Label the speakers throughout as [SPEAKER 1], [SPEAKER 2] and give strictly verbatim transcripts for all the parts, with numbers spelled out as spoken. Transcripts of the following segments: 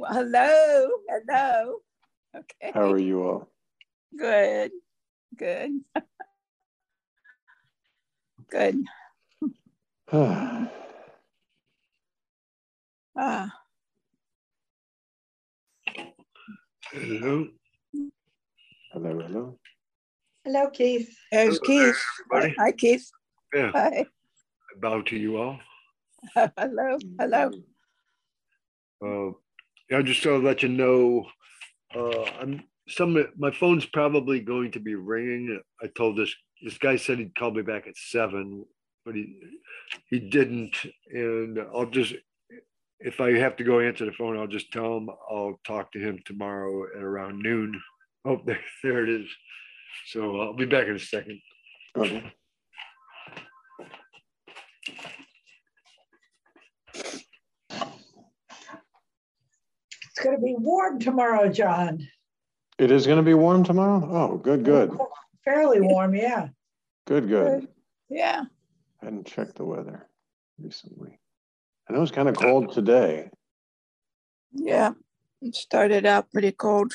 [SPEAKER 1] hello, hello. Okay.
[SPEAKER 2] How are you all?
[SPEAKER 1] Good, good, good.
[SPEAKER 2] Hello,
[SPEAKER 1] Ah,
[SPEAKER 3] Hello.
[SPEAKER 2] hello.
[SPEAKER 4] Hello, Keith.
[SPEAKER 1] there's
[SPEAKER 3] Hello there,
[SPEAKER 1] Keith.
[SPEAKER 3] everybody.
[SPEAKER 1] Hi, Keith.
[SPEAKER 3] Yeah,
[SPEAKER 1] Hi.
[SPEAKER 3] I bow to you all.
[SPEAKER 1] Hello, hello.
[SPEAKER 3] Uh, I just want to let you know, uh, I'm some my phone's probably going to be ringing. I told this this guy said he'd call me back at seven, but he he didn't. And I'll just if I have to go answer the phone, I'll just tell him I'll talk to him tomorrow at around noon. Oh, there, there it is. So I'll be back in a second.
[SPEAKER 2] Okay.
[SPEAKER 4] It's going to be warm tomorrow, John.
[SPEAKER 2] It is going to be warm tomorrow? Oh, good, good.
[SPEAKER 4] Fairly warm, yeah.
[SPEAKER 2] Good, good.
[SPEAKER 1] Yeah.
[SPEAKER 2] I hadn't checked the weather recently. I know it's kind of cold today.
[SPEAKER 1] Yeah. It started out pretty cold.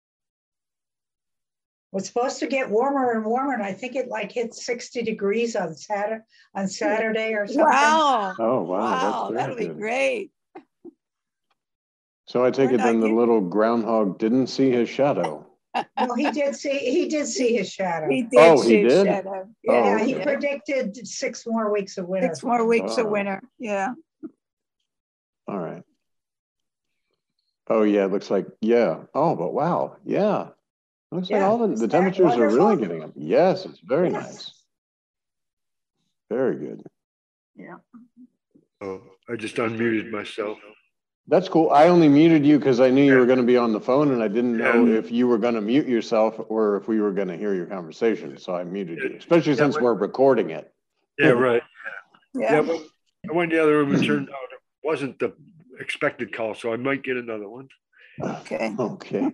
[SPEAKER 4] It's supposed to get warmer and warmer, and I think it like hit sixty degrees on Saturday, on Saturday or something.
[SPEAKER 1] Wow.
[SPEAKER 2] Oh, wow.
[SPEAKER 1] Wow.
[SPEAKER 2] That's
[SPEAKER 1] That'll
[SPEAKER 2] very
[SPEAKER 1] be
[SPEAKER 2] good.
[SPEAKER 1] great.
[SPEAKER 2] So I take
[SPEAKER 1] We're
[SPEAKER 2] it then
[SPEAKER 1] not
[SPEAKER 2] the
[SPEAKER 1] used-
[SPEAKER 2] little groundhog didn't see his shadow.
[SPEAKER 4] No, he did see he did see his shadow.
[SPEAKER 1] He did
[SPEAKER 2] Oh, he
[SPEAKER 1] see his
[SPEAKER 2] did?
[SPEAKER 1] shadow.
[SPEAKER 2] Oh,
[SPEAKER 4] Yeah, he
[SPEAKER 2] okay.
[SPEAKER 4] predicted six more weeks of winter.
[SPEAKER 1] Six more weeks of
[SPEAKER 2] Wow.
[SPEAKER 1] winter. Yeah.
[SPEAKER 2] All right. Oh, yeah, it looks like, yeah. Oh, but wow. Yeah. Looks like
[SPEAKER 4] Yeah,
[SPEAKER 2] all the,
[SPEAKER 4] isn't
[SPEAKER 2] the
[SPEAKER 4] that
[SPEAKER 2] temperatures are really
[SPEAKER 4] wonderful?
[SPEAKER 2] getting up. Yes, it's very
[SPEAKER 4] Yes.
[SPEAKER 2] nice. Very good.
[SPEAKER 1] Yeah.
[SPEAKER 3] Oh, I just unmuted myself.
[SPEAKER 2] That's cool. I only muted you because I knew you were going to be on the phone and I didn't know
[SPEAKER 3] Yeah.
[SPEAKER 2] if you were going to mute yourself or if we were going to hear your conversation. So I muted you, especially
[SPEAKER 3] Yeah,
[SPEAKER 2] since
[SPEAKER 3] but-
[SPEAKER 2] we're recording it.
[SPEAKER 3] Yeah, right.
[SPEAKER 1] Yeah.
[SPEAKER 3] Yeah, but I went in the other room and turned out it wasn't the expected call, so I might get another one.
[SPEAKER 1] Okay.
[SPEAKER 2] Okay.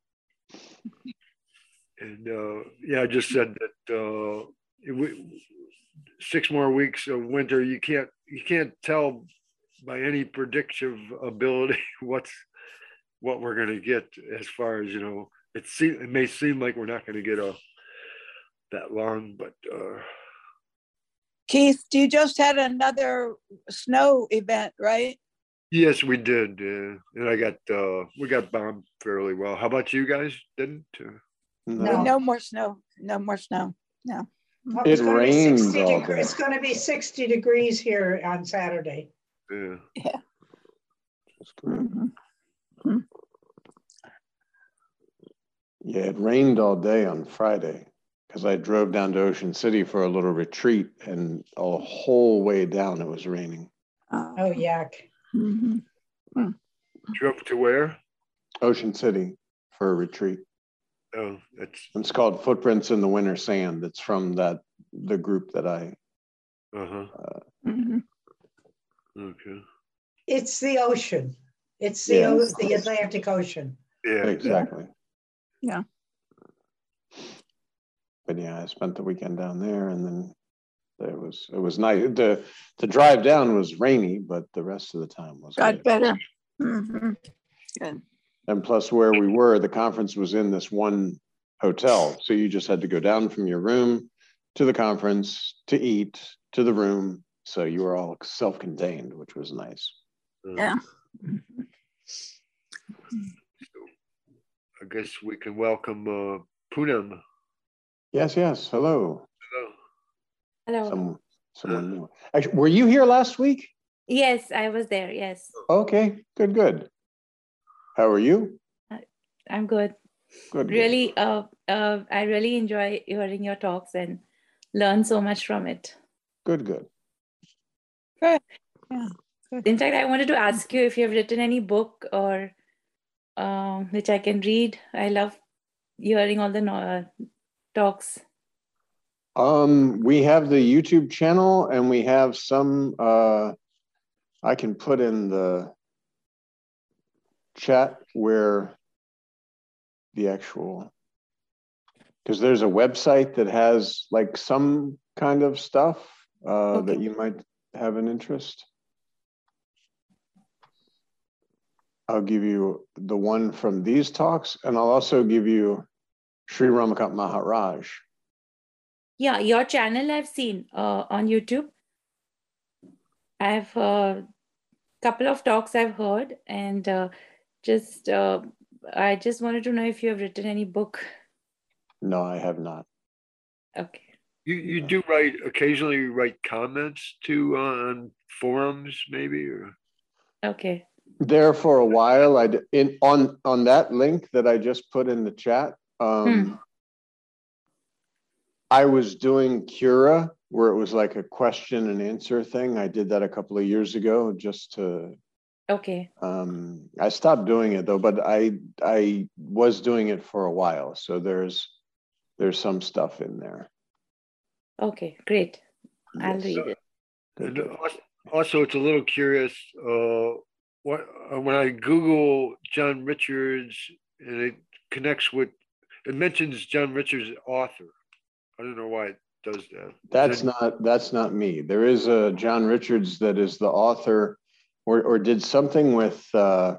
[SPEAKER 3] And uh, yeah, I just said that uh, it, we, six more weeks of winter. You can't you can't tell by any predictive ability what's what we're going to get as far as you know. It seem it may seem like we're not going to get a that long, but uh,
[SPEAKER 1] Keith, you just had another snow event, right?
[SPEAKER 3] yes, we did. Uh, and I got uh, we got bombed fairly well. How about you guys? Didn't? Uh,
[SPEAKER 4] No.
[SPEAKER 1] No more snow. No more snow. No.
[SPEAKER 4] Well,
[SPEAKER 2] It
[SPEAKER 4] it's gonna be
[SPEAKER 2] rained
[SPEAKER 4] sixty
[SPEAKER 2] all
[SPEAKER 4] deg-
[SPEAKER 2] day.
[SPEAKER 4] It's going to be sixty degrees here on Saturday.
[SPEAKER 3] yeah.
[SPEAKER 1] Yeah.
[SPEAKER 2] That's great.
[SPEAKER 1] Mhm.
[SPEAKER 2] Yeah, it rained all day on Friday because I drove down to Ocean City for a little retreat and a whole way down it was raining.
[SPEAKER 1] Oh.
[SPEAKER 4] Oh, yuck.
[SPEAKER 1] Mhm.
[SPEAKER 3] Drove to where?
[SPEAKER 2] Ocean City for a retreat.
[SPEAKER 3] Oh, that's
[SPEAKER 2] It's called Footprints in the Winter Sand. It's from that the group that I.
[SPEAKER 3] uh huh.
[SPEAKER 2] Uh,
[SPEAKER 1] Mhm.
[SPEAKER 3] Okay.
[SPEAKER 4] It's the ocean. It's the,
[SPEAKER 2] Yeah.
[SPEAKER 4] o- the Atlantic Ocean.
[SPEAKER 3] Yeah.
[SPEAKER 2] exactly.
[SPEAKER 1] Yeah.
[SPEAKER 2] But yeah, I spent the weekend down there, and then it was it was nice. The the drive down was rainy, but the rest of the time was
[SPEAKER 1] Got
[SPEAKER 2] good.
[SPEAKER 1] better. Mhm. Good.
[SPEAKER 2] And plus, where we were, the conference was in this one hotel, so you just had to go down from your room to the conference to eat to the room. So you were all self-contained, which was nice.
[SPEAKER 3] Uh,
[SPEAKER 1] Yeah.
[SPEAKER 3] I guess we can welcome uh, Poonam.
[SPEAKER 2] Yes, yes. Hello.
[SPEAKER 3] Hello.
[SPEAKER 5] Hello.
[SPEAKER 2] Some someone new. Actually, were you here last week?
[SPEAKER 5] Yes, I was there. Yes,
[SPEAKER 2] Okay, good, good. How are you?
[SPEAKER 5] I'm good.
[SPEAKER 2] Good. good.
[SPEAKER 5] Really, uh, uh, I really enjoy hearing your talks and learn so much from it.
[SPEAKER 2] Good, good.
[SPEAKER 1] Good. Yeah. Good.
[SPEAKER 5] In fact, I wanted to ask you if you have written any book or um, which I can read. I love hearing all the no- talks.
[SPEAKER 2] Um, we have the YouTube channel, and we have some. Uh, I can put in the chat where the actual, because there's a website that has like some kind of stuff uh,
[SPEAKER 5] Okay.
[SPEAKER 2] that you might have an interest. I'll give you the one from these talks, and I'll also give you Sri Ramakant Maharaj.
[SPEAKER 5] Yeah, your channel I've seen uh, on YouTube. I've a uh, couple of talks I've heard, and uh, just uh, I just wanted to know if you have written any book.
[SPEAKER 2] No, I have not.
[SPEAKER 5] Okay.
[SPEAKER 3] You you do write occasionally. You write comments to uh, on forums, maybe, or
[SPEAKER 5] Okay.
[SPEAKER 2] There for a while, I d- in on on that link that I just put in the chat. Um,
[SPEAKER 5] Hmm.
[SPEAKER 2] I was doing Cura, where it was like a question and answer thing. I did that a couple of years ago, just to.
[SPEAKER 5] Okay.
[SPEAKER 2] Um, I stopped doing it though, but I I was doing it for a while. So there's there's some stuff in there.
[SPEAKER 5] Okay, great. I'll
[SPEAKER 2] Yes.
[SPEAKER 5] read it.
[SPEAKER 2] Good,
[SPEAKER 3] and
[SPEAKER 2] good.
[SPEAKER 3] also, also it's a little curious. Uh, what uh, when I Google John Richards and it connects with, it mentions John Richards author. I don't know why it does that.
[SPEAKER 2] That's
[SPEAKER 3] Then-
[SPEAKER 2] not that's not me. There is a John Richards that is the author, or or did something with. Uh,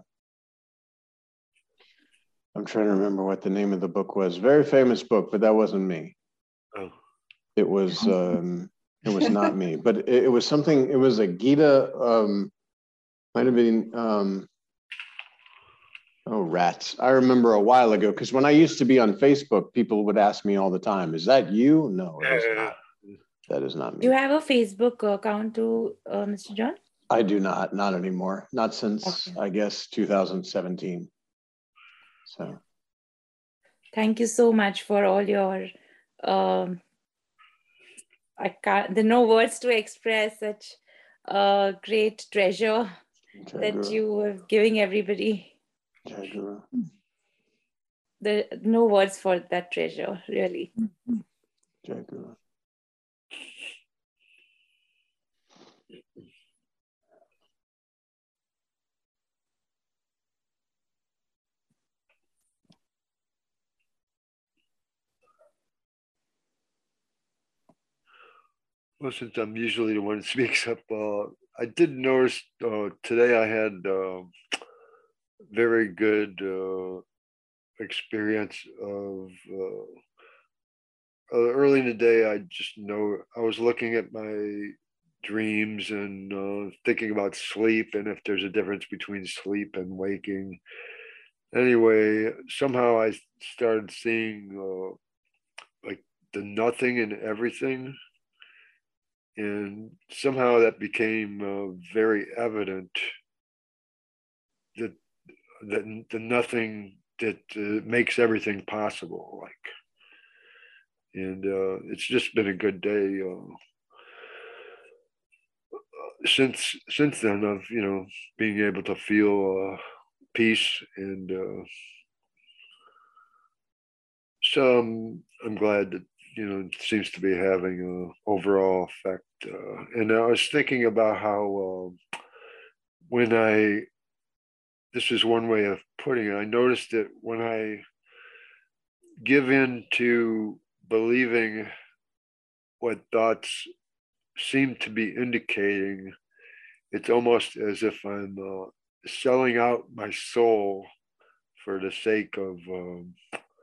[SPEAKER 2] I'm trying to remember what the name of the book was. Very famous book, but that wasn't me.
[SPEAKER 3] Oh.
[SPEAKER 2] It was um, it was not me, but it, it was something. It was a Gita. Um, might have been. Um, oh, rats! I remember a while ago because when I used to be on Facebook, people would ask me all the time, "Is that you?" No, it is not. That is not
[SPEAKER 5] Do you
[SPEAKER 2] me.
[SPEAKER 5] have a Facebook account too, uh, Mister John?
[SPEAKER 2] I do not. Not anymore. Not since
[SPEAKER 5] Okay.
[SPEAKER 2] I guess two thousand seventeen. So
[SPEAKER 5] Thank you so much for all your. Um, I can't. There are no words to express such a great treasure
[SPEAKER 2] Jai
[SPEAKER 5] that
[SPEAKER 2] Guru.
[SPEAKER 5] you are giving everybody.
[SPEAKER 2] Jai Guru.
[SPEAKER 5] There are no words for that treasure, really.
[SPEAKER 2] Jai Guru.
[SPEAKER 3] Well, since I'm usually the one that speaks up, uh, I did notice uh, today I had uh, very good uh, experience of uh, uh, early in the day. I just know I was looking at my dreams and uh, thinking about sleep and if there's a difference between sleep and waking. Anyway, somehow I started seeing uh, like the nothing and everything. And somehow that became uh, very evident that that the nothing that uh, makes everything possible. Like, and uh, it's just been a good day uh, since since then of you know being able to feel uh, peace and uh, so I'm, I'm glad that you know it seems to be having an overall effect. Uh, and I was thinking about how uh, when I this is one way of putting it. I noticed that when I give in to believing what thoughts seem to be indicating, it's almost as if I'm uh, selling out my soul for the sake of um,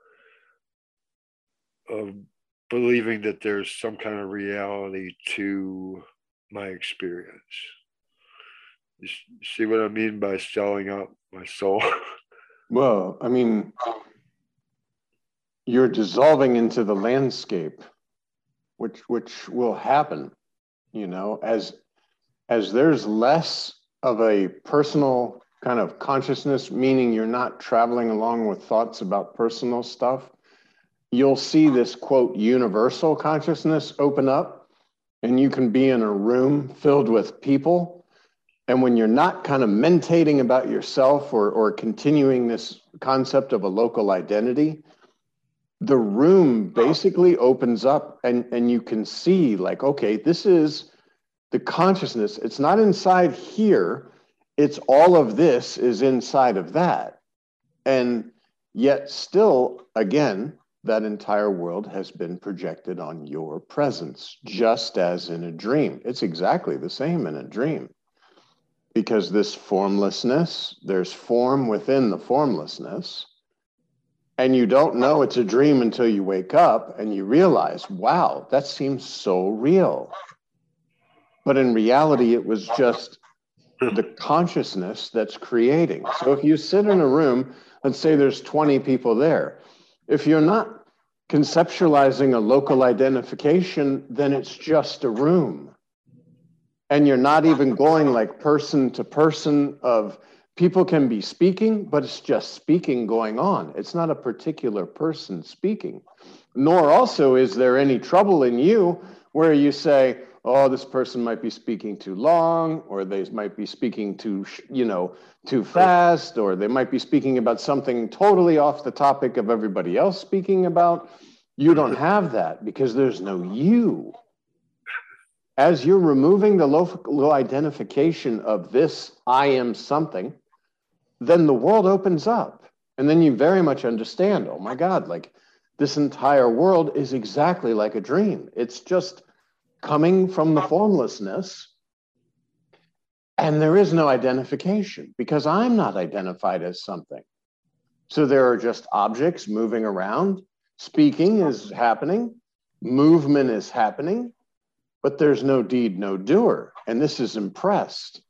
[SPEAKER 3] of believing that there's some kind of reality to my experience. You see what I mean by selling out my soul?
[SPEAKER 2] Well, I mean, you're dissolving into the landscape, which which will happen, you know, as as there's less of a personal kind of consciousness, meaning you're not traveling along with thoughts about personal stuff. You'll see this quote universal consciousness open up, and you can be in a room filled with people. And when you're not kind of mentating about yourself or, or continuing this concept of a local identity, the room basically opens up and, and you can see like, okay, this is the consciousness. It's not inside here. It's all of this is inside of that. And yet still, again, that entire world has been projected on your presence, just as in a dream. It's exactly the same in a dream. because this formlessness, there's form within the formlessness. And you don't know it's a dream until you wake up and you realize, wow, that seems so real. But in reality, it was just the consciousness that's creating. So if you sit in a room, let's say there's twenty people there, if you're not conceptualizing a local identification, then it's just a room. And you're not even going like person to person of people can be speaking, but it's just speaking going on. It's not a particular person speaking. Nor also is there any trouble in you where you say, oh, this person might be speaking too long, or they might be speaking too, you know, too fast, or they might be speaking about something totally off the topic of everybody else speaking about. You don't have that because there's no you. As you're removing the local identification of this, I am something, then the world opens up. And then you very much understand, oh my God, like this entire world is exactly like a dream. It's just coming from the formlessness, and there is no identification because I'm not identified as something. So there are just objects moving around, speaking is happening, movement is happening, but there's no deed, no doer. And this is impressed.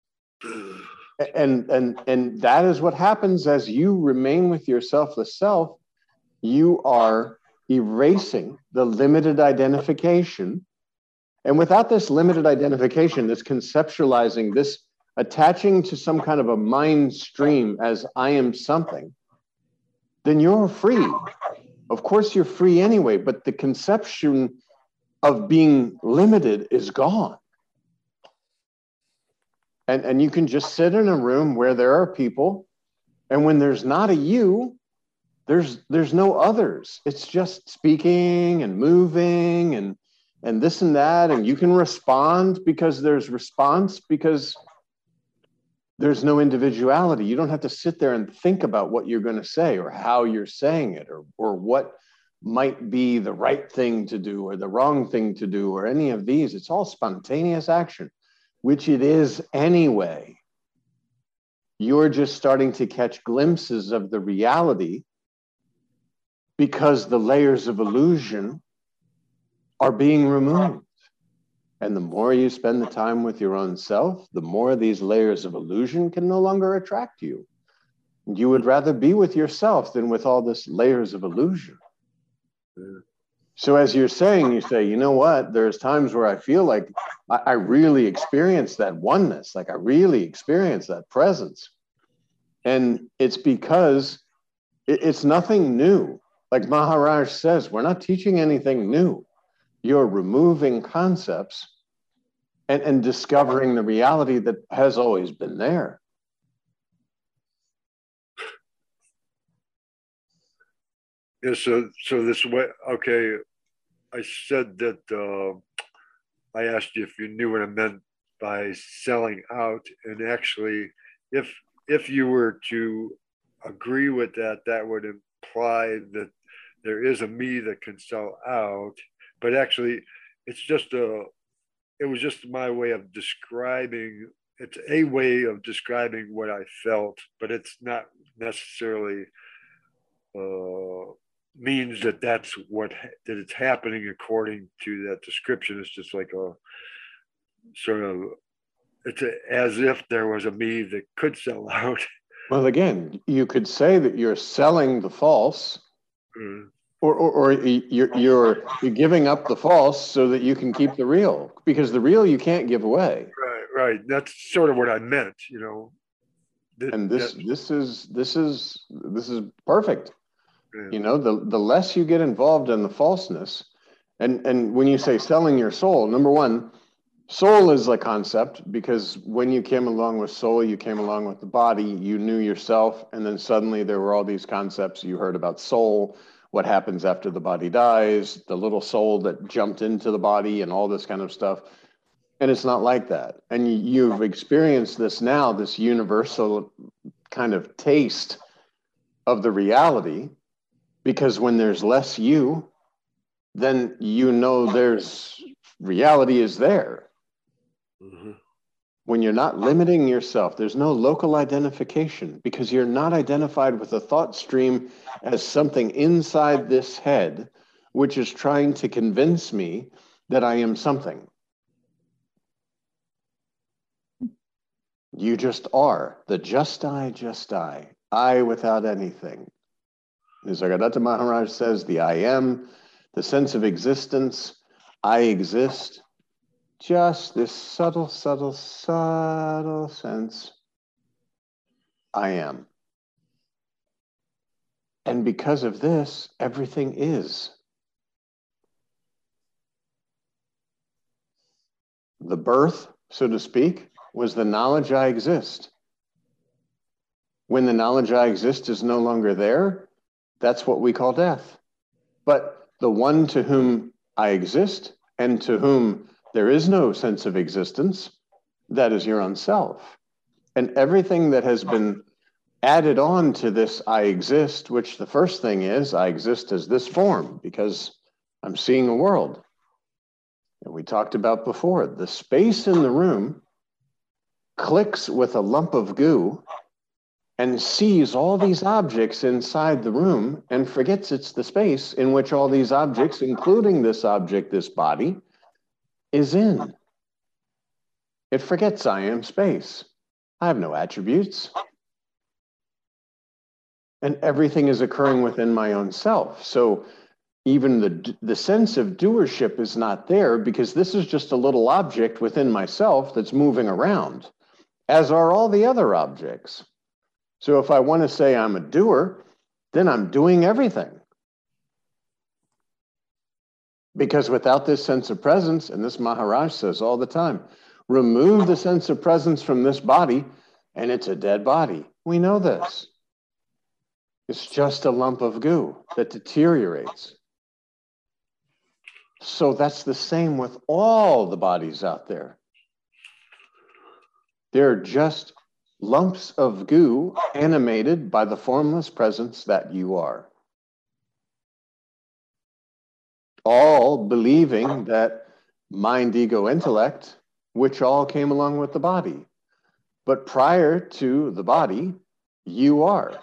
[SPEAKER 2] And, and, and that is what happens as you remain with your selfless self. You are erasing the limited identification. And without this limited identification, this conceptualizing, this attaching to some kind of a mind stream as I am something, then you're free. Of course, you're free anyway, but the conception of being limited is gone. And, and you can just sit in a room where there are people, and when there's not a you, there's, there's no others. It's just speaking and moving and and this and that, and you can respond because there's response, because there's no individuality. You don't have to sit there and think about what you're going to say or how you're saying it or, or what might be the right thing to do or the wrong thing to do or any of these. It's all spontaneous action, which it is anyway. You're just starting to catch glimpses of the reality because the layers of illusion are being removed. And the more you spend the time with your own self, the more these layers of illusion can no longer attract you. You would rather be with yourself than with all this layers of illusion. So as you're saying, you say, you know what, there's times where I feel like I, I really experience that oneness, like I really experience that presence. And it's because it, it's nothing new. Like Maharaj says, we're not teaching anything new. You're removing concepts and, and discovering the reality that has always been there.
[SPEAKER 3] Yeah, so so this way, okay, I said that uh, I asked you if you knew what I meant by selling out, and actually, if if you were to agree with that, that would imply that there is a me that can sell out. But actually, it's just a, it was just my way of describing, it's a way of describing what I felt, but it's not necessarily uh, means that that's what, that it's happening according to that description. It's just like a sort of, it's a, as if there was a me that could sell out.
[SPEAKER 2] Well, again, you could say that you're selling the false. Mm. Or, or, or you're, you're, you're giving up the false so that you can keep the real, because the real you can't give away.
[SPEAKER 3] Right, right. That's sort of what I meant, you know.
[SPEAKER 2] That, and this, this is, this is, this is perfect. Yeah. You know, the, the less you get involved in the falseness, and, and when you say selling your soul, number one, soul is a concept, because when you came along with soul, you came along with the body, you knew yourself, and then suddenly there were all these concepts. You heard about soul, what happens after the body dies, the little soul that jumped into the body and all this kind of stuff. And it's not like that. And you've experienced this now, this universal kind of taste of the reality, because when there's less you, then you know there's reality is there. Mm-hmm. When you're not limiting yourself, there's no local identification because you're not identified with a thought stream as something inside this head, which is trying to convince me that I am something. You just are. The just I, just I. I without anything. Nisargadatta Maharaj says the I am, the sense of existence, I exist. Just this subtle, subtle, subtle sense, I am. And because of this, everything is. The birth, so to speak, was the knowledge I exist. When the knowledge I exist is no longer there, that's what we call death. But the one to whom I exist and to whom there is no sense of existence, that is your own self. And everything that has been added on to this I exist, which the first thing is, I exist as this form because I'm seeing a world. And we talked about before, the space in the room clicks with a lump of goo and sees all these objects inside the room and forgets it's the space in which all these objects, including this object, this body, is in. It forgets I am space. I have no attributes. And everything is occurring within my own self. So even the, the sense of doership is not there because this is just a little object within myself that's moving around, as are all the other objects. So if I want to say I'm a doer, then I'm doing everything. Because without this sense of presence, and this Maharaj says all the time, remove the sense of presence from this body, and it's a dead body. We know this. It's just a lump of goo that deteriorates. So that's the same with all the bodies out there. They're just lumps of goo animated by the formless presence that you are. All believing that mind, ego, intellect, which all came along with the body. But prior to the body, you are.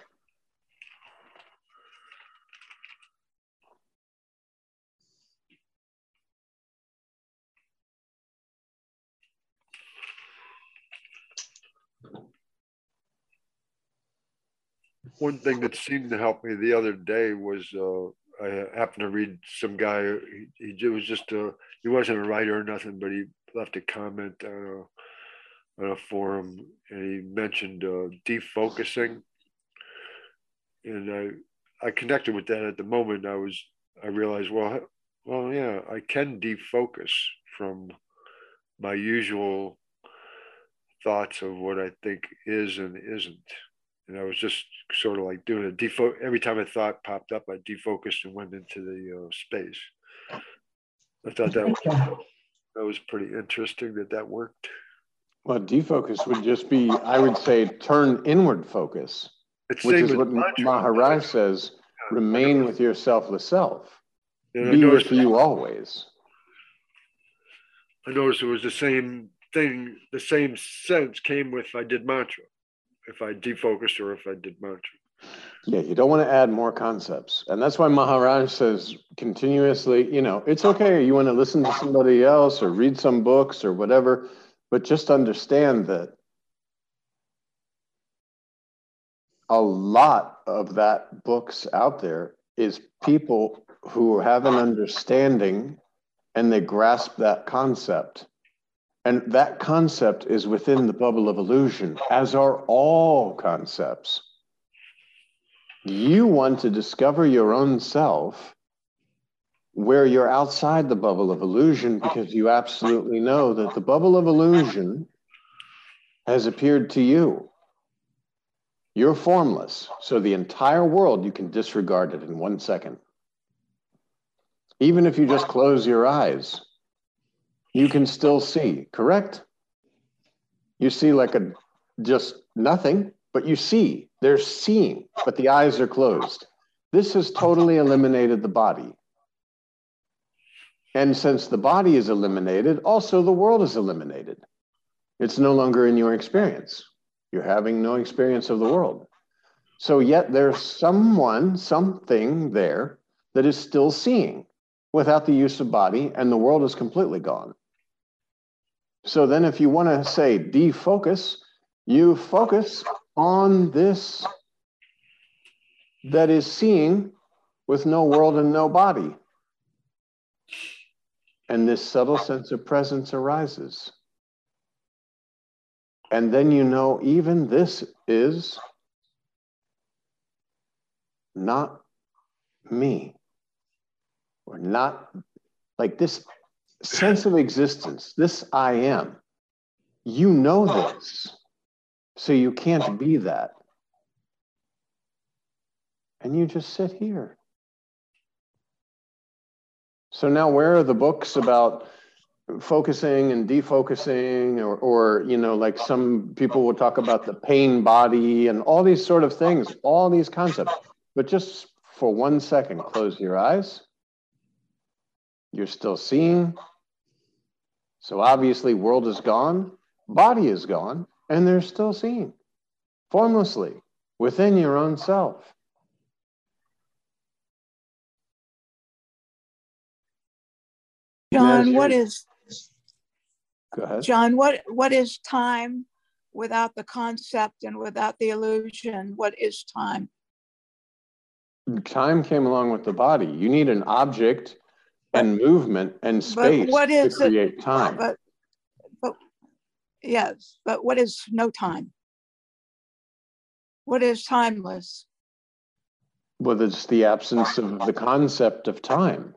[SPEAKER 3] One thing that seemed to help me the other day was uh, I happened to read some guy. He, he was just a, he wasn't a writer or nothing, but he left a comment on a, on a forum, and he mentioned uh, defocusing, and I I connected with that at the moment. I was I realized well well yeah I can defocus from my usual thoughts of what I think is and isn't. And I was just sort of like doing a defo. Every time a thought popped up, I defocused and went into the uh, space. I thought that was, that was pretty interesting that that worked.
[SPEAKER 2] Well, defocus would just be, I would say, turn inward focus,
[SPEAKER 3] It's
[SPEAKER 2] which
[SPEAKER 3] same
[SPEAKER 2] is
[SPEAKER 3] with
[SPEAKER 2] what
[SPEAKER 3] mantra.
[SPEAKER 2] Maharaj says, remain with your selfless self.
[SPEAKER 3] And I
[SPEAKER 2] Be
[SPEAKER 3] noticed,
[SPEAKER 2] with you always.
[SPEAKER 3] I noticed it was the same thing, the same sense came with if I did mantra, if I defocused or if I did mantra.
[SPEAKER 2] Yeah, you don't want to add more concepts. And that's why Maharaj says continuously, you know, it's okay. You want to listen to somebody else or read some books or whatever, but just understand that a lot of that books out there is people who have an understanding and they grasp that concept. And that concept is within the bubble of illusion, as are all concepts. You want to discover your own self where you're outside the bubble of illusion because you absolutely know that the bubble of illusion has appeared to you. You're formless, so the entire world, you can disregard it in one second. Even if you just close your eyes, you can still see, correct? You see like a just nothing, but you see. There's seeing, but the eyes are closed. This has totally eliminated the body. And since the body is eliminated, also the world is eliminated. It's no longer in your experience. You're having no experience of the world. So yet there's someone, something there that is still seeing without the use of body, and the world is completely gone. So then if you want to say defocus, you focus on this that is seeing with no world and no body. And this subtle sense of presence arises. And then you know even this is not me, or not like this sense of existence, this I am. You know this, so you can't be that. And you just sit here. So now where are the books about focusing and defocusing, or, or, you know, like some people will talk about the pain body and all these sort of things, all these concepts. But just for one second, close your eyes. You're still seeing. So obviously world is gone, body is gone, and they're still seeing formlessly within your own self.
[SPEAKER 1] John,
[SPEAKER 2] Yes,
[SPEAKER 1] what
[SPEAKER 2] yes.
[SPEAKER 1] is
[SPEAKER 2] Go ahead.
[SPEAKER 1] John, what what is time without the concept and without the illusion? What is time?
[SPEAKER 2] Time came along with the body. You need an object and movement and
[SPEAKER 1] But
[SPEAKER 2] space
[SPEAKER 1] what
[SPEAKER 2] to
[SPEAKER 1] is it?
[SPEAKER 2] create time.
[SPEAKER 1] But but yes, but what is no time? What is timeless?
[SPEAKER 2] Well, it's the absence of the concept of time.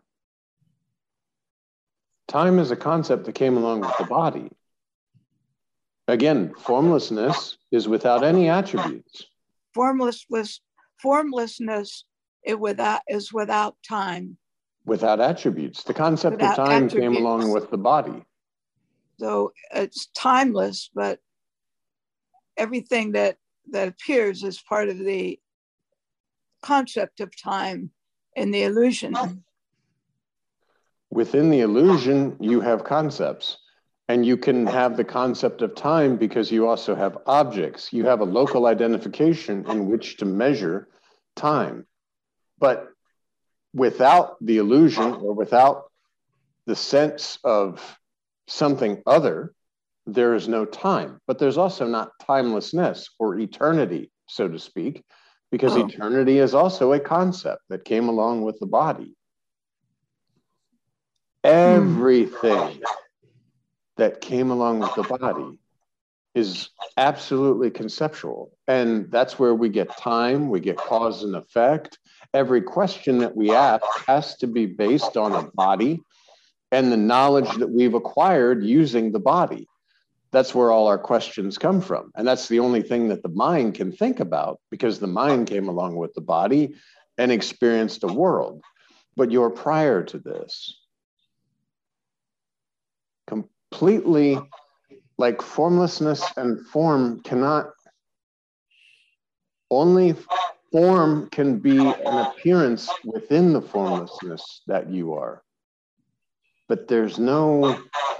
[SPEAKER 2] Time is a concept that came along with the body. Again, formlessness is without any attributes.
[SPEAKER 1] Formlessness, formlessness it without is without time.
[SPEAKER 2] Without attributes. The concept
[SPEAKER 1] Without
[SPEAKER 2] of time
[SPEAKER 1] attributes.
[SPEAKER 2] came along with the body.
[SPEAKER 1] So it's timeless, but everything that that appears is part of the concept of time and the illusion.
[SPEAKER 2] Within the illusion, you have concepts, and you can have the concept of time because you also have objects. You have a local identification in which to measure time. But without the illusion, or without the sense of something other, there is no time. But there's also not timelessness or eternity, so to speak, because
[SPEAKER 1] Oh.
[SPEAKER 2] eternity is also a concept that came along with the body. Everything that came along with the body is absolutely conceptual. And that's where we get time, we get cause and effect. Every question that we ask has to be based on a body and the knowledge that we've acquired using the body. That's where all our questions come from. And that's the only thing that the mind can think about, because the mind came along with the body and experienced a world. But you're prior to this. Completely, like formlessness and form cannot, only form can be an appearance within the formlessness that you are. But there's no,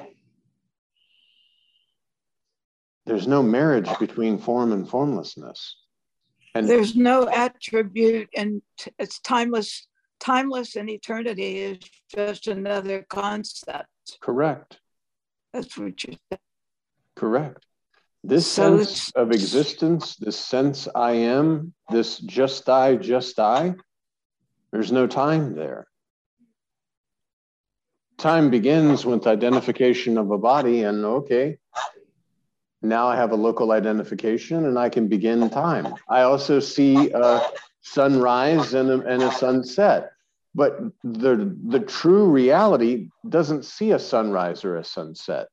[SPEAKER 2] there's no marriage between form and formlessness. And
[SPEAKER 1] There's no attribute, and t- it's timeless. Timeless and eternity is just another concept.
[SPEAKER 2] correct,
[SPEAKER 1] That's what you said.
[SPEAKER 2] correct. This
[SPEAKER 1] So
[SPEAKER 2] sense
[SPEAKER 1] it's-
[SPEAKER 2] of existence, this sense I am, this just I, just I, there's no time there. Time begins with identification of a body, and okay, now I have a local identification and I can begin time. I also see a sunrise and a, and a sunset, but the, the true reality doesn't see a sunrise or a sunset.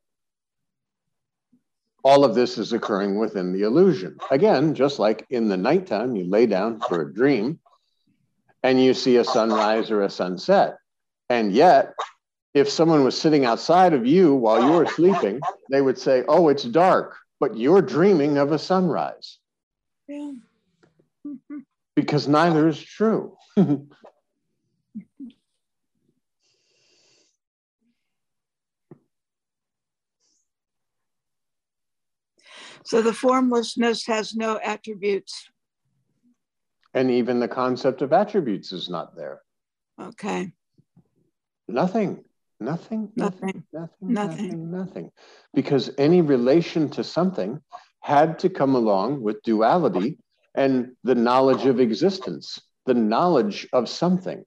[SPEAKER 2] All of this is occurring within the illusion. Again, just like in the nighttime, you lay down for a dream and you see a sunrise or a sunset. And yet, if someone was sitting outside of you while you were sleeping, they would say, oh, it's dark, but you're dreaming of a sunrise.
[SPEAKER 1] Yeah.
[SPEAKER 2] Because neither is true.
[SPEAKER 1] So the formlessness has no attributes.
[SPEAKER 2] And even the concept of attributes is not there.
[SPEAKER 1] Okay.
[SPEAKER 2] Nothing, nothing,
[SPEAKER 1] Nothing.
[SPEAKER 2] nothing, nothing,
[SPEAKER 1] Nothing.
[SPEAKER 2] nothing, nothing. Because any relation to something had to come along with duality and the knowledge of existence, the knowledge of something.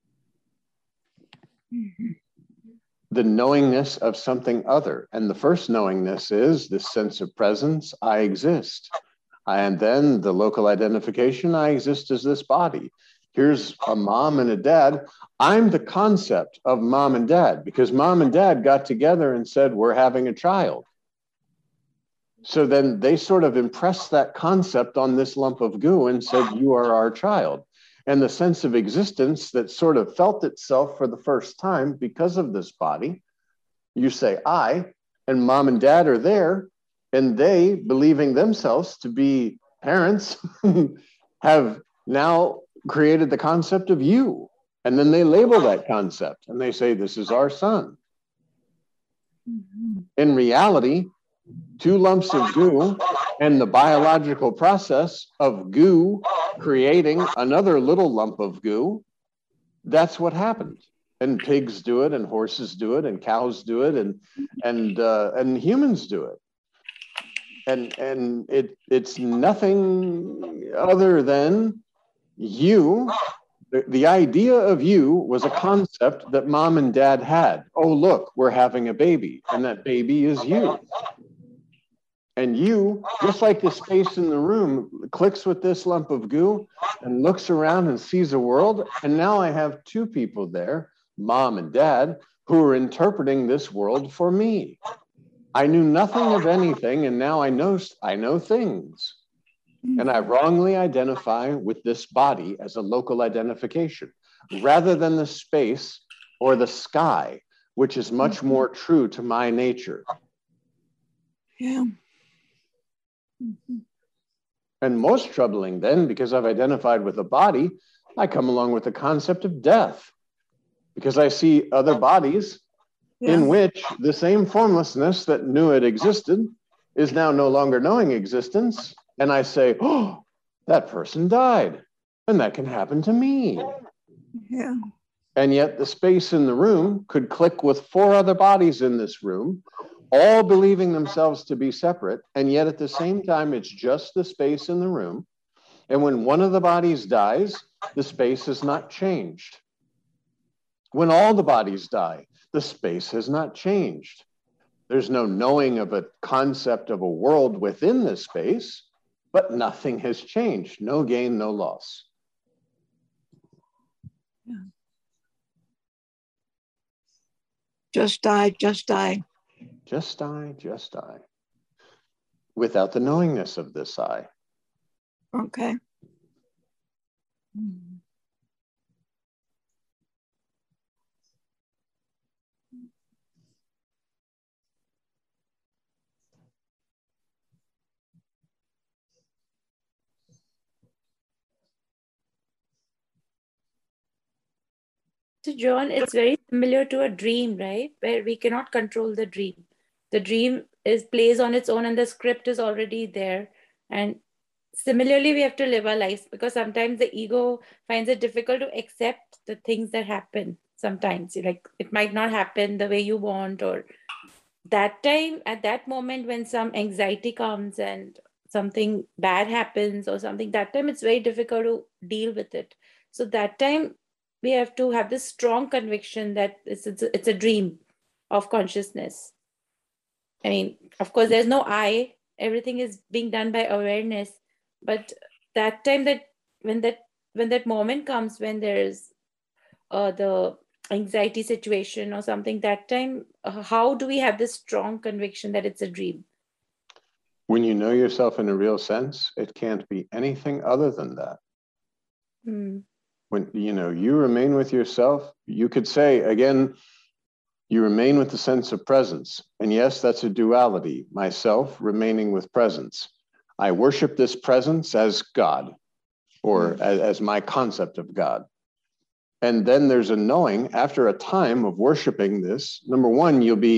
[SPEAKER 1] Mm-hmm.
[SPEAKER 2] The knowingness of something other. And the first knowingness is this sense of presence, I exist. And then the local identification, I exist as this body. Here's a mom and a dad. I'm the concept of mom and dad because mom and dad got together and said, we're having a child. So then they sort of impressed that concept on this lump of goo and said, you are our child. And the sense of existence that sort of felt itself for the first time because of this body, you say I, and mom and dad are there, and they, believing themselves to be parents, have now created the concept of you. And then they label that concept and they say, this is our son. Mm-hmm. In reality, two lumps of goo and the biological process of goo creating another little lump of goo, that's what happened. And pigs do it, and horses do it, and cows do it, and and uh, and humans do it. And and it it's nothing other than you. The, the idea of you was a concept that mom and dad had. Oh, look, we're having a baby, and that baby is you. And you, just like the space in the room, clicks with this lump of goo and looks around and sees a world. And now I have two people there, mom and dad, who are interpreting this world for me. I knew nothing of anything, and now I know, I know things. And I wrongly identify with this body as a local identification, rather than the space or the sky, which is much more true to my nature.
[SPEAKER 1] Yeah.
[SPEAKER 2] Mm-hmm. And most troubling then, because I've identified with a body, I come along with the concept of death, because I see other bodies yeah. in which the same formlessness that knew it existed is now no longer knowing existence. And I say, oh, that person died. And that can happen to me.
[SPEAKER 1] Yeah.
[SPEAKER 2] And yet the space in the room could click with four other bodies in this room, all believing themselves to be separate, and yet at the same time, it's just the space in the room. And when one of the bodies dies, the space has not changed. When all the bodies die, the space has not changed. There's no knowing of a concept of a world within this space, but nothing has changed. No gain, no loss.
[SPEAKER 1] Yeah. Just die, just die.
[SPEAKER 2] Just die, just die. Without the knowingness of this I.
[SPEAKER 1] Okay. Mm-hmm.
[SPEAKER 5] So John, it's very similar to a dream, right? Where we cannot control the dream. The dream is plays on its own and the script is already there. And similarly, we have to live our lives because sometimes the ego finds it difficult to accept the things that happen. Sometimes like it might not happen the way you want, or that time at that moment when some anxiety comes and something bad happens or something, that time it's very difficult to deal with it. So that time, we have to have this strong conviction that it's, it's, a, it's a dream of consciousness. I mean, of course, there's no I. Everything is being done by awareness. But that time that when that when that moment comes, when there's uh, the anxiety situation or something, that time, uh, how do we have this strong conviction that it's a dream?
[SPEAKER 2] When you know yourself in a real sense, it can't be anything other than that.
[SPEAKER 5] Hmm.
[SPEAKER 2] When, you know, you remain with yourself, you could say, again, you remain with the sense of presence. And yes, that's a duality, myself remaining with presence. I worship this presence as God, or mm-hmm. as, as my concept of God. And then there's a knowing after a time of worshiping this. Number one, you'll be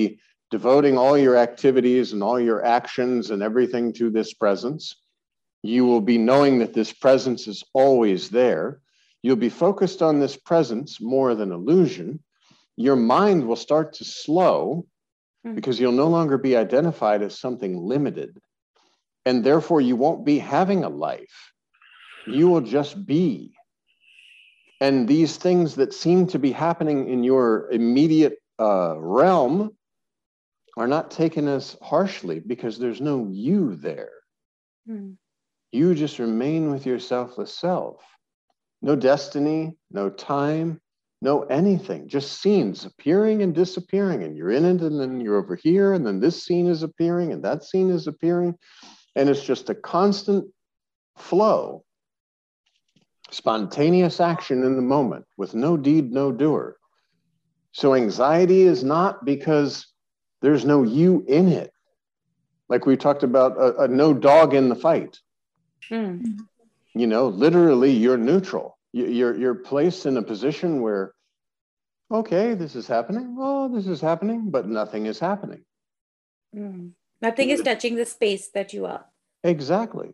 [SPEAKER 2] devoting all your activities and all your actions and everything to this presence. You will be knowing that this presence is always there. You'll be focused on this presence more than illusion. Your mind will start to slow because you'll no longer be identified as something limited. And therefore, you won't be having a life. You will just be. And these things that seem to be happening in your immediate uh, realm are not taken as harshly because there's no you there. Mm. You just remain with your selfless self. No destiny, no time, no anything, just scenes appearing and disappearing, and you're in it, and then you're over here, and then this scene is appearing, and that scene is appearing, and it's just a constant flow, spontaneous action in the moment with no deed, no doer. So anxiety is not because there's no you in it. Like we talked about a, a no dog in the fight. Mm. You know, literally you're neutral. You're, you're placed in a position where, okay, this is happening. Oh, this is happening, but nothing is happening.
[SPEAKER 5] Mm. Nothing is touching the space that you are.
[SPEAKER 2] Exactly.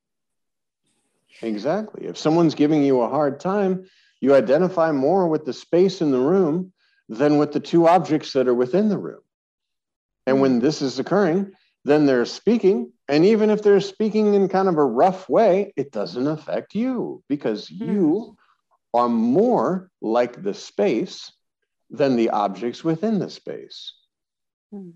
[SPEAKER 2] Exactly. If someone's giving you a hard time, you identify more with the space in the room than with the two objects that are within the room. And mm. when this is occurring, then they're speaking. And even if they're speaking in kind of a rough way, it doesn't affect you because mm. you are more like the space than the objects within the space.
[SPEAKER 5] Mm.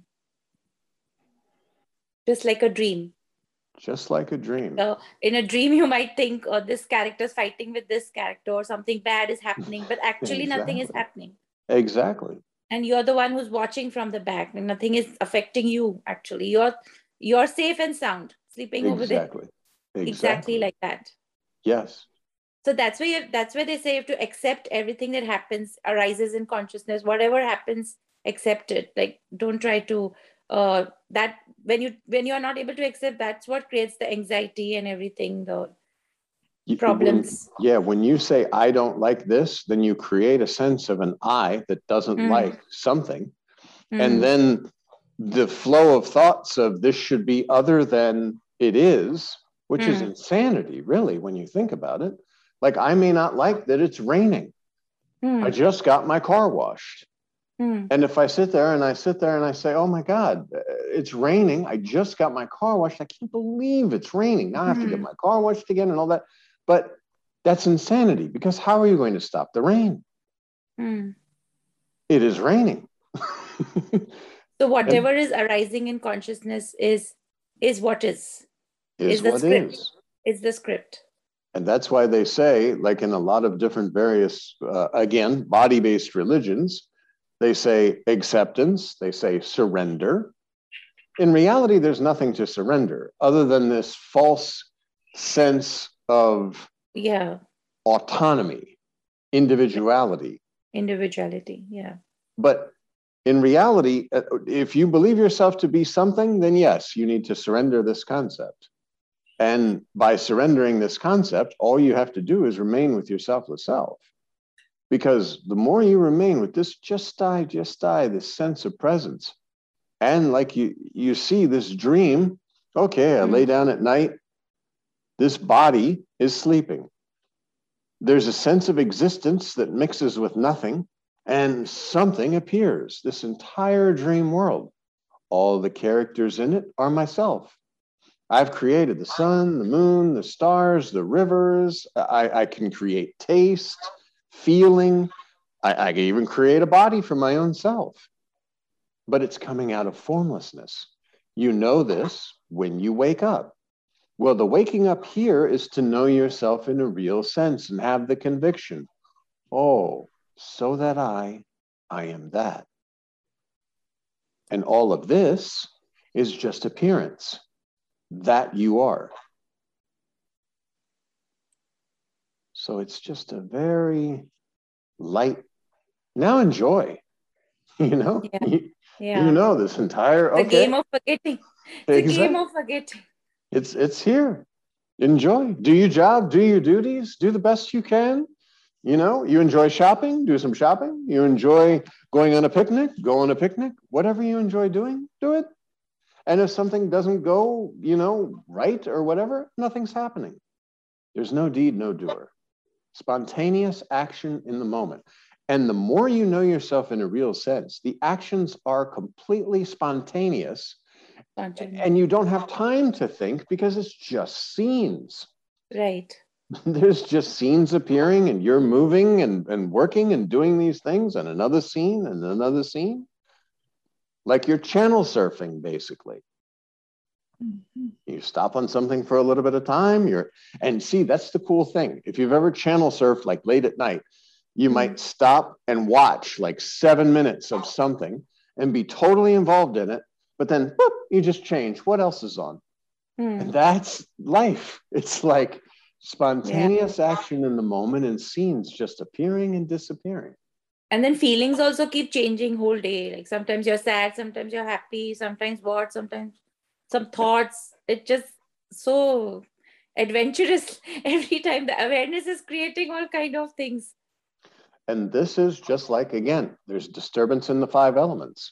[SPEAKER 5] Just like a dream.
[SPEAKER 2] Just like a dream.
[SPEAKER 5] So in a dream, you might think, oh, this character is fighting with this character or something bad is happening, but actually exactly. nothing is happening.
[SPEAKER 2] Exactly.
[SPEAKER 5] And you're the one who's watching from the back and nothing is affecting you, actually. You're you're safe and sound, sleeping
[SPEAKER 2] exactly.
[SPEAKER 5] over there.
[SPEAKER 2] Exactly.
[SPEAKER 5] Exactly like that.
[SPEAKER 2] Yes.
[SPEAKER 5] So that's where you, that's where they say you have to accept everything that happens, arises in consciousness, whatever happens, accept it. Like, don't try to, uh, that when you, when you're not able to accept, that's what creates the anxiety and everything, the problems.
[SPEAKER 2] When, yeah, when you say, I don't like this, then you create a sense of an I that doesn't mm. like something. Mm. And then the flow of thoughts of this should be other than it is, which mm. is insanity, really, when you think about it. Like, I may not like that it's raining. Mm. I just got my car washed. Mm. And if I sit there and I sit there and I say, oh my God, it's raining. I just got my car washed. I can't believe it's raining. Now I have mm. to get my car washed again and all that. But that's insanity because how are you going to stop the rain? Mm. It is raining.
[SPEAKER 5] So whatever and, is arising in consciousness is, is what is.
[SPEAKER 2] Is, is the what
[SPEAKER 5] script.
[SPEAKER 2] is.
[SPEAKER 5] It's the script.
[SPEAKER 2] And that's why they say, like in a lot of different various, uh, again, body-based religions, they say acceptance, they say surrender. In reality, there's nothing to surrender other than this false sense of
[SPEAKER 5] yeah.
[SPEAKER 2] autonomy, individuality.
[SPEAKER 5] Individuality, yeah.
[SPEAKER 2] But in reality, if you believe yourself to be something, then yes, you need to surrender this concept. And by surrendering this concept, all you have to do is remain with your selfless self. Because the more you remain with this just I, just I, this sense of presence, and like you, you see this dream, okay, I mm-hmm. lay down at night, this body is sleeping. There's a sense of existence that mixes with nothing, and something appears, this entire dream world. All the characters in it are myself. I've created the sun, the moon, the stars, the rivers. I, I can create taste, feeling. I, I can even create a body for my own self. But it's coming out of formlessness. You know this when you wake up. Well, the waking up here is to know yourself in a real sense and have the conviction, oh, so that I, I am that. And all of this is just appearance. That you are. So it's just a very light, now enjoy, you know,
[SPEAKER 5] yeah.
[SPEAKER 2] You,
[SPEAKER 5] yeah.
[SPEAKER 2] you know, this entire, okay.
[SPEAKER 5] The game of forgetting. It's exactly. a game of forgetting.
[SPEAKER 2] It's, it's here. Enjoy, do your job, do your duties, do the best you can. You know, you enjoy shopping, do some shopping. You enjoy going on a picnic, go on a picnic. Whatever you enjoy doing, do it. And if something doesn't go, you know, right or whatever, nothing's happening. There's no deed, no doer. Spontaneous action in the moment. And the more you know yourself in a real sense, the actions are completely spontaneous. Spontaneous. And you don't have time to think because it's just scenes.
[SPEAKER 5] Right.
[SPEAKER 2] There's just scenes appearing and you're moving and, and working and doing these things and another scene and another scene. Like you're channel surfing, basically. Mm-hmm. You stop on something for a little bit of time. You're and see, that's the cool thing. If you've ever channel surfed like late at night, you mm-hmm. might stop and watch like seven minutes of something and be totally involved in it. But then whoop, you just change. What else is on? Mm. And that's life. It's like spontaneous yeah. action in the moment and scenes just appearing and disappearing.
[SPEAKER 5] And then feelings also keep changing whole day. Like sometimes you're sad, sometimes you're happy, sometimes bored, sometimes some thoughts. It's just so adventurous. Every time the awareness is creating all kind of things.
[SPEAKER 2] And this is just like, again, there's disturbance in the five elements.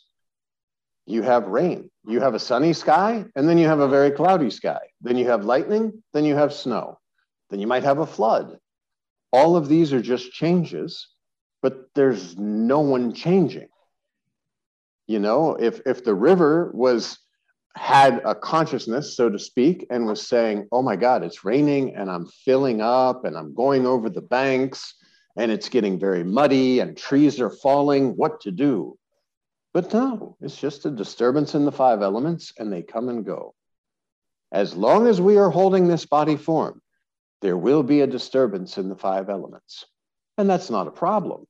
[SPEAKER 2] You have rain, you have a sunny sky, and then you have a very cloudy sky. Then you have lightning, then you have snow. Then you might have a flood. All of these are just changes, but there's no one changing. You know, if, if the river was, had a consciousness, so to speak, and was saying, oh my God, it's raining and I'm filling up and I'm going over the banks and it's getting very muddy and trees are falling, what to do? But no, it's just a disturbance in the five elements and they come and go. As long as we are holding this body form, there will be a disturbance in the five elements. And that's not a problem.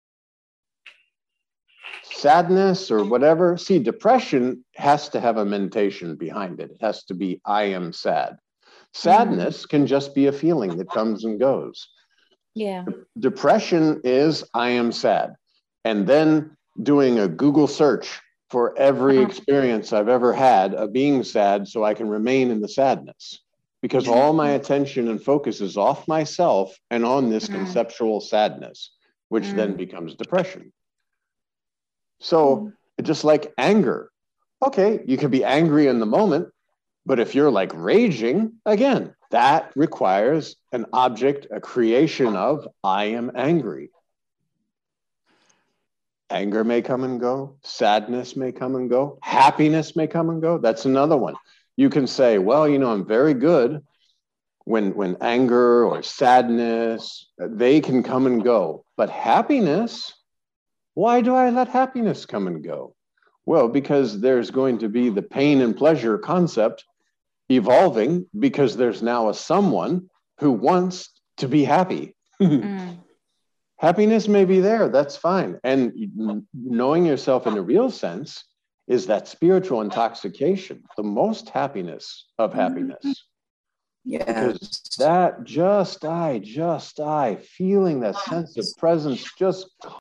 [SPEAKER 2] Sadness or whatever, see, depression has to have a mentation behind it. It has to be, I am sad. Sadness mm-hmm. can just be a feeling that comes and goes.
[SPEAKER 5] Yeah.
[SPEAKER 2] Depression is, I am sad. And then doing a Google search for every uh-huh. experience I've ever had of being sad so I can remain in the sadness. Because all my attention and focus is off myself and on this mm. conceptual sadness, which mm. then becomes depression. So mm. just like anger, okay, you can be angry in the moment, but if you're like raging, again, that requires an object, a creation of, I am angry. Anger may come and go, sadness may come and go, happiness may come and go. That's another one. You can say, well, you know, I'm very good when, when anger or sadness, they can come and go. But happiness, why do I let happiness come and go? Well, because there's going to be the pain and pleasure concept evolving because there's now a someone who wants to be happy. mm. Happiness may be there, that's fine. And knowing yourself in a real sense is that spiritual intoxication, the most happiness of happiness.
[SPEAKER 1] Yeah.
[SPEAKER 2] Because that just I, just I, feeling that sense of presence just